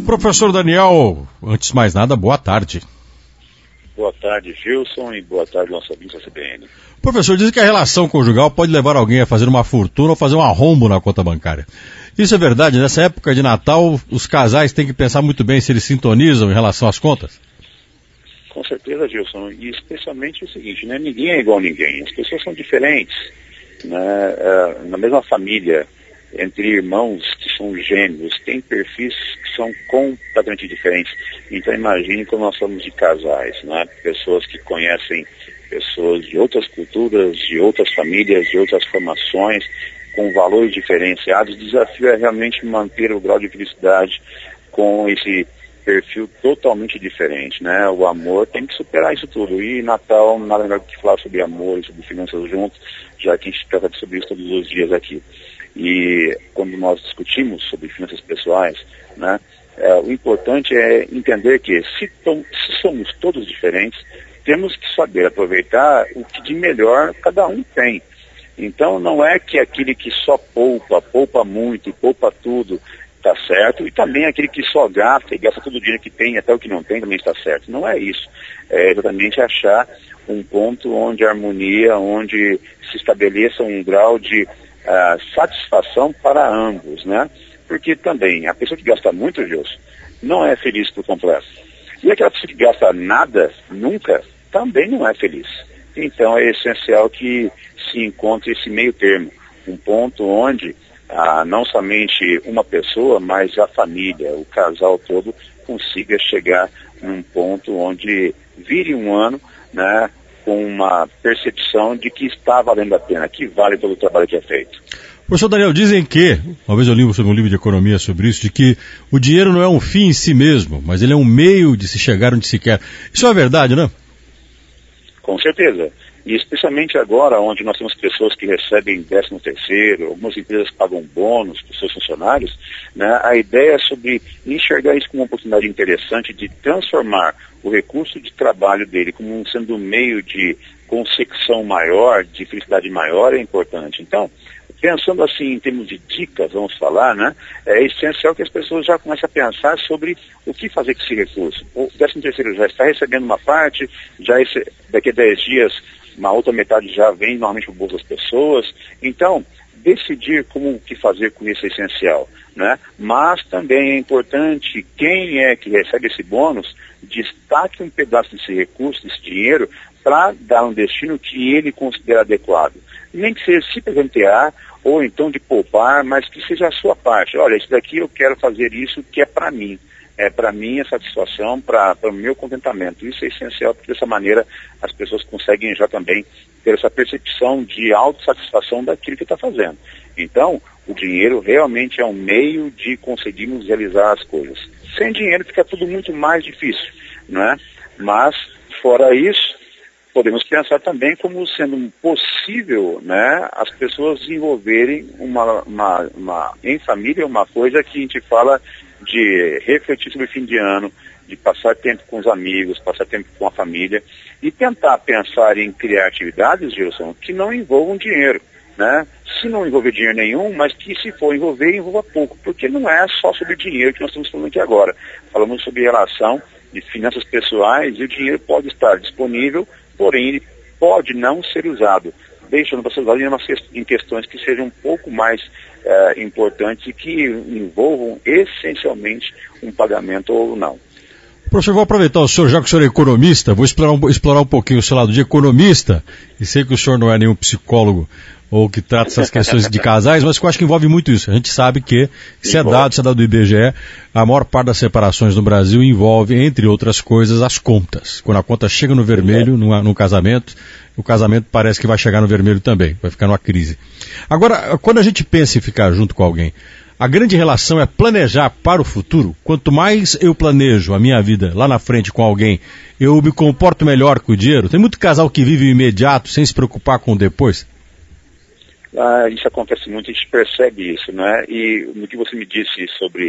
Professor Daniel, antes de mais nada, boa tarde. Boa tarde, Gilson, e boa tarde, nosso ouvinte da CBN. Professor, dizem que a relação conjugal pode levar alguém a fazer uma fortuna ou fazer um arrombo na conta bancária. Isso é verdade? Nessa época de Natal, os casais têm que pensar muito bem se eles sintonizam em relação às contas? Com certeza, Gilson, e especialmente o seguinte, né? Ninguém é igual a ninguém, as pessoas são diferentes, né? Na mesma família, entre irmãos que são gêmeos, tem perfis que são completamente diferentes. Então imagine quando nós falamos de casais, né? Pessoas que conhecem pessoas de outras culturas, de outras famílias, de outras formações, com valores diferenciados. O desafio é realmente manter o grau de felicidade com esse perfil totalmente diferente, né? O amor tem que superar isso tudo. E Natal, nada melhor do que falar sobre amor e sobre finanças juntos, já que a gente trata sobre isso todos os dias aqui. E quando nós discutimos sobre finanças pessoais, né, o importante é entender que se somos todos diferentes, temos que saber aproveitar o que de melhor cada um tem. Então não é que aquele que só poupa muito e poupa tudo, está certo, e também aquele que só gasta e gasta todo o dinheiro que tem, até o que não tem, também está certo. Não é isso. É exatamente achar um ponto onde a harmonia, onde se estabeleça um grau de satisfação para ambos, né? Porque também a pessoa que gasta muito, Gilson, não é feliz por completo. E aquela pessoa que gasta nada, nunca, também não é feliz. Então é essencial que se encontre esse meio termo, um ponto onde não somente uma pessoa, mas a família, o casal todo, consiga chegar num ponto onde vire um ano, né, com uma percepção de que está valendo a pena, que vale pelo trabalho que é feito. Professor Daniel, dizem que, uma vez eu li sobre um livro de economia sobre isso, de que o dinheiro não é um fim em si mesmo, mas ele é um meio de se chegar onde se quer. Isso é verdade, né? Com certeza. E especialmente agora, onde nós temos pessoas que recebem 13º, algumas empresas pagam bônus para os seus funcionários, né? A ideia é sobre enxergar isso como uma oportunidade interessante de transformar o recurso de trabalho dele como sendo um meio de consecução maior, de felicidade maior, é importante. Então, pensando assim em termos de dicas, vamos falar, né? É essencial que as pessoas já comecem a pensar sobre o que fazer com esse recurso. O 13º já está recebendo uma parte, daqui a 10 dias uma outra metade já vem normalmente para o bolso das pessoas. Então, decidir como o que fazer com isso é essencial, né? Mas também é importante quem é que recebe esse bônus destaque um pedaço desse recurso, desse dinheiro, para dar um destino que ele considera adequado. Nem que seja se presentear ou então de poupar, mas que seja a sua parte. Olha, isso daqui eu quero fazer isso que é para mim. É para minha satisfação, para o meu contentamento. Isso é essencial, porque dessa maneira as pessoas conseguem já também ter essa percepção de autossatisfação daquilo que está fazendo. Então, o dinheiro realmente é um meio de conseguirmos realizar as coisas. Sem dinheiro fica tudo muito mais difícil, não é? Mas, fora isso, podemos pensar também como sendo possível, né, as pessoas desenvolverem em família uma coisa que a gente fala de refletir sobre o fim de ano, de passar tempo com os amigos, passar tempo com a família e tentar pensar em criar atividades, Gilson, que não envolvam dinheiro, né? Se não envolver dinheiro nenhum, mas que se for envolver, envolva pouco, porque não é só sobre dinheiro que nós estamos falando aqui agora. Falamos sobre relação de finanças pessoais e o dinheiro pode estar disponível, porém ele pode não ser usado, deixando para ser usado em questões que sejam um pouco mais importantes e que envolvam essencialmente um pagamento ou não. Professor, vou aproveitar o senhor, já que o senhor é economista, vou explorar um pouquinho o seu lado de economista, e sei que o senhor não é nenhum psicólogo ou que trata essas questões de casais, mas que eu acho que envolve muito isso. A gente sabe que, se é dado do IBGE, a maior parte das separações no Brasil envolve, entre outras coisas, as contas. Quando a conta chega no vermelho, num casamento, o casamento parece que vai chegar no vermelho também, vai ficar numa crise. Agora, quando a gente pensa em ficar junto com alguém, a grande relação é planejar para o futuro. Quanto mais eu planejo a minha vida lá na frente com alguém, eu me comporto melhor com o dinheiro. Tem muito casal que vive o imediato sem se preocupar com o depois. Isso acontece muito, a gente percebe isso, né? E no que você me disse sobre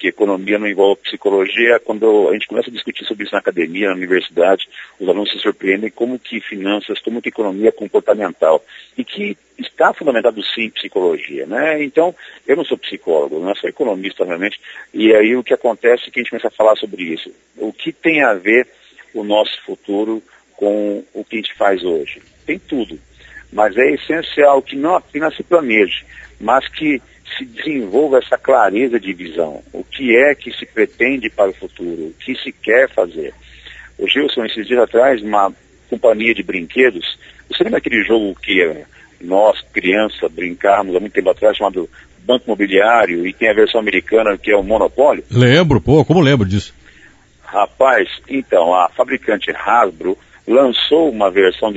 que economia não envolve psicologia. Quando a gente começa a discutir sobre isso na academia, na universidade, os alunos se surpreendem como que finanças, como que economia é comportamental, e que está fundamentado sim em psicologia, né? Então, eu não sou psicólogo, não sou economista realmente, e aí o que acontece é que a gente começa a falar sobre isso. O que tem a ver o nosso futuro com o que a gente faz hoje? Tem tudo, mas é essencial que não apenas se planeje, mas que se desenvolva essa clareza de visão. O que é que se pretende para o futuro? O que se quer fazer? O Gilson, esses dias atrás, uma companhia de brinquedos, você lembra aquele jogo que nós, criança, brincávamos há muito tempo atrás, chamado Banco Imobiliário, e tem a versão americana que é o Monopólio? Lembro, como lembro disso? Rapaz, então, a fabricante Hasbro lançou uma versão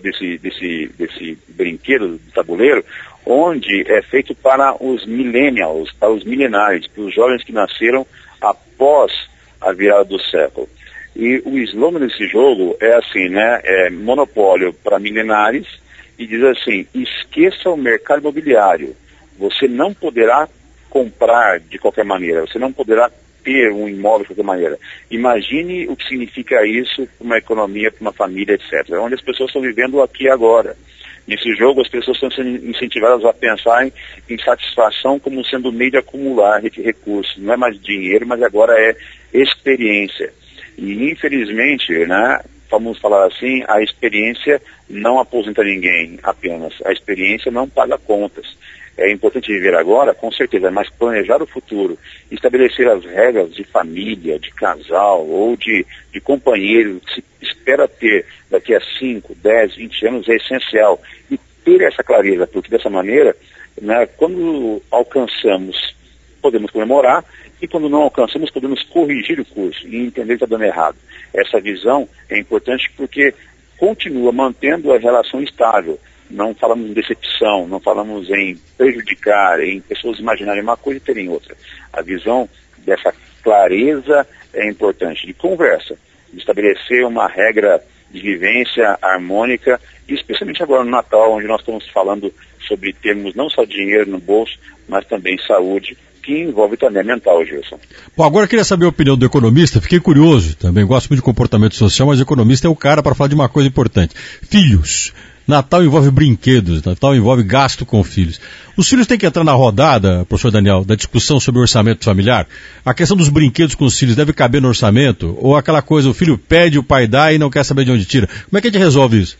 desse brinquedo de tabuleiro, onde é feito para os millennials, para os milenares, para os jovens que nasceram após a virada do século. E o slogan desse jogo é assim, né? É monopólio para milenares, e diz assim: esqueça o mercado imobiliário. Você não poderá comprar de qualquer maneira, você não poderá ter um imóvel de qualquer maneira. Imagine o que significa isso para uma economia, para uma família, etc. Onde as pessoas estão vivendo aqui e agora. Nesse jogo, as pessoas estão sendo incentivadas a pensar em satisfação como sendo meio de acumular recursos. Não é mais dinheiro, mas agora é experiência. E, infelizmente, né, vamos falar assim, a experiência não aposenta ninguém apenas. A experiência não paga contas. É importante viver agora, com certeza, mas planejar o futuro, estabelecer as regras de família, de casal ou de companheiro que se espera ter daqui a 5, 10, 20 anos é essencial. E ter essa clareza, porque dessa maneira, né, quando alcançamos, podemos comemorar, e quando não alcançamos, podemos corrigir o curso e entender que está dando errado. Essa visão é importante porque continua mantendo a relação estável. Não falamos em decepção, não falamos em prejudicar, em pessoas imaginarem uma coisa e terem outra. A visão dessa clareza é importante, de conversa, de estabelecer uma regra de vivência harmônica, especialmente agora no Natal, onde nós estamos falando sobre termos não só dinheiro no bolso, mas também saúde, que envolve também a mental, Gilson. Bom, agora eu queria saber a opinião do economista, fiquei curioso, também gosto muito de comportamento social, mas o economista é o cara para falar de uma coisa importante. Filhos. Natal envolve brinquedos, Natal envolve gasto com filhos. Os filhos têm que entrar na rodada, professor Daniel, da discussão sobre o orçamento familiar? A questão dos brinquedos com os filhos deve caber no orçamento? Ou aquela coisa, o filho pede, o pai dá e não quer saber de onde tira? Como é que a gente resolve isso?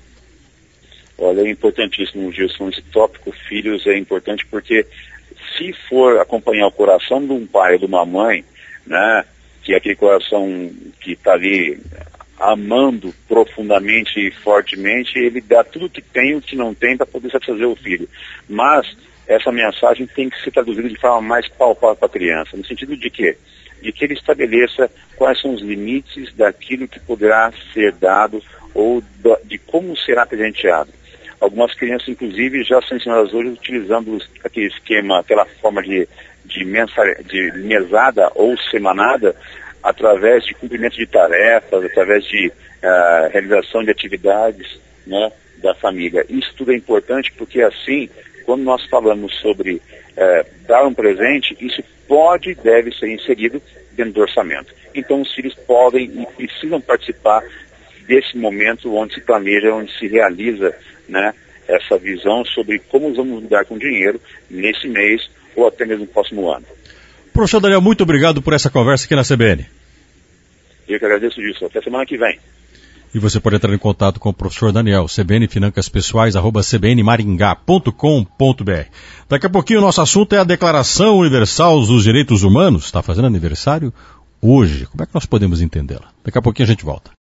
Olha, é importantíssimo, Gilson, esse tópico filhos é importante porque se for acompanhar o coração de um pai ou de uma mãe, né, que é aquele coração que está ali amando profundamente e fortemente, ele dá tudo o que tem e o que não tem para poder satisfazer o filho. Mas essa mensagem tem que ser traduzida de forma mais palpável para a criança, no sentido de quê? De que ele estabeleça quais são os limites daquilo que poderá ser dado ou de como será presenteado. Algumas crianças, inclusive, já são ensinadas hoje utilizando aquele esquema, aquela forma de mesada ou semanada, através de cumprimento de tarefas, através de realização de atividades, né, da família. Isso tudo é importante porque, assim, quando nós falamos sobre dar um presente, isso pode e deve ser inserido dentro do orçamento. Então, os filhos podem e precisam participar desse momento onde se planeja, onde se realiza, né, essa visão sobre como vamos lidar com o dinheiro nesse mês ou até mesmo no próximo ano. Professor Daniel, muito obrigado por essa conversa aqui na CBN. Eu que agradeço disso. Até semana que vem. E você pode entrar em contato com o professor Daniel, cbnfinancaspessoais@cbnmaringá.com.br. Daqui a pouquinho o nosso assunto é a Declaração Universal dos Direitos Humanos. Está fazendo aniversário hoje. Como é que nós podemos entendê-la? Daqui a pouquinho a gente volta.